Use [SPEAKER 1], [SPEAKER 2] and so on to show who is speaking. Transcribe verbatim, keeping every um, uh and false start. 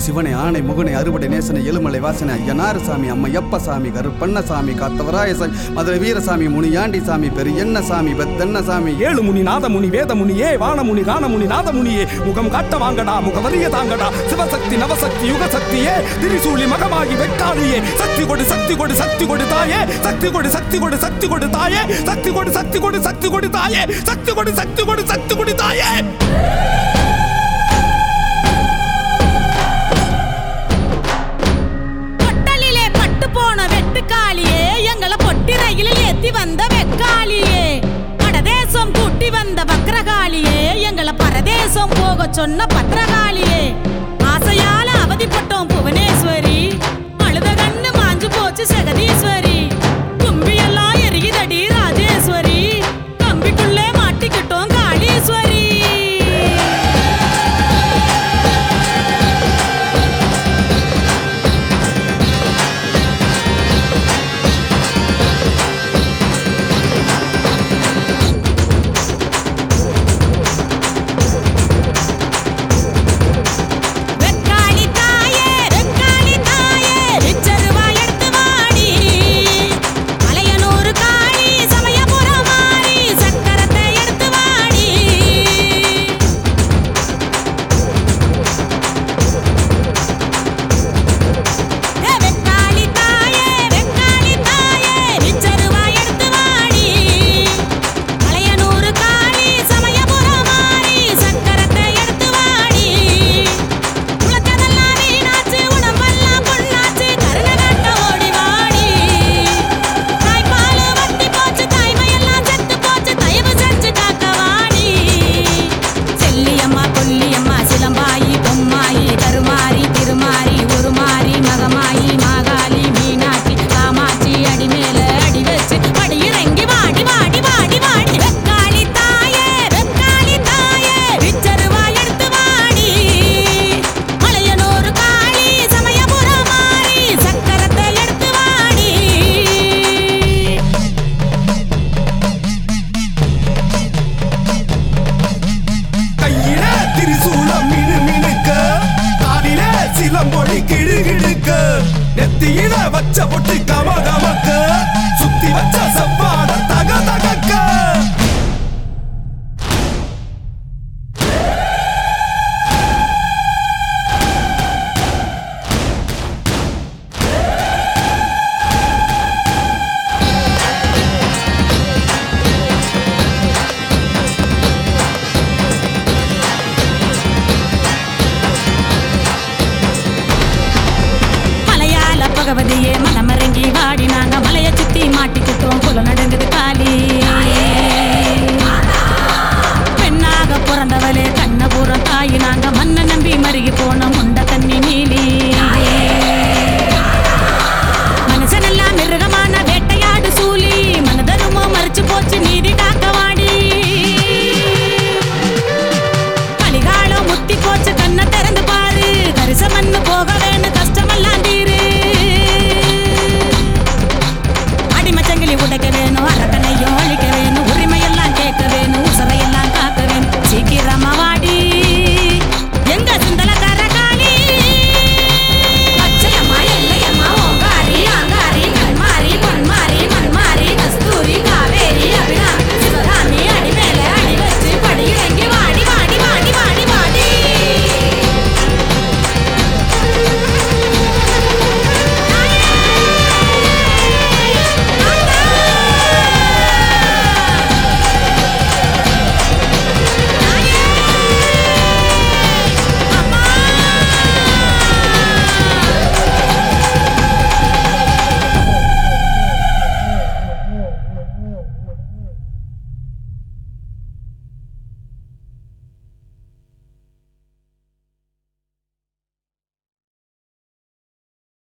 [SPEAKER 1] சிவனை ஆணை முகனை அறுபடை நேசனை எழுமலை வாசனை ஐயனாறு சாமி அம்மையப்ப சாமி கருப்பண்ண சாமி காத்தவராய சாமி மதுரை வீரசாமி முனியாண்டி சாமி பெரியண்ண சாமி பெத்தண்ண சாமி
[SPEAKER 2] ஏழு முனி நாதமுனி வேதமுனியே வானமுனி கானமுனி நாதமுனியே முகம் காட்ட வாங்கடா முகவரிய தாங்கடா சிவசக்தி நவசக்தி யுகசக்தியே திரிசூலி மகமாகி வெக்காளியே சக்தி கொடு சக்தி கொடு சக்தி கொடு தாயே சக்தி கொடு சக்தி கொடு சக்தி கொடு தாயே சக்தி கொடு சக்தி கொடு சக்தி கொடு தாயே சக்தி கொடு சக்தி கொடு சக்தி கொடு தாயே.
[SPEAKER 3] பொட்டலிலே பட்டு போன வெட்டுக்காளியே எங்களை பொட்டி ரயிலில் ஏத்தி வந்த வெக்காளியே படதேசம் கூட்டி வந்த வக்ரகாளியே எங்களை பரதேசம் போக சொன்ன பத்ரகாளியே ஆசையால அவதிப்பட்டோம் புவனேஸ்வரி அழுத கண்ணு மாஞ்சு போச்சு ஜெகதீஸ்வரி கும்பியெல்லாம் எரியுதடி ராஜேஸ்வரி கம்பிக்குள்ளே மாட்டிக்கிட்டோம் காளீஸ்வரி.
[SPEAKER 2] நெத்தியில வச்ச பொட்டி கம கமக்க சுத்தி வச்ச செவ்வாட தக தகக்க
[SPEAKER 3] பகவதியே மனமரங்கி வாடி நாங்க மலைய சுத்தி மாட்டிக்கிட்டோம் புல நடங்குது காலி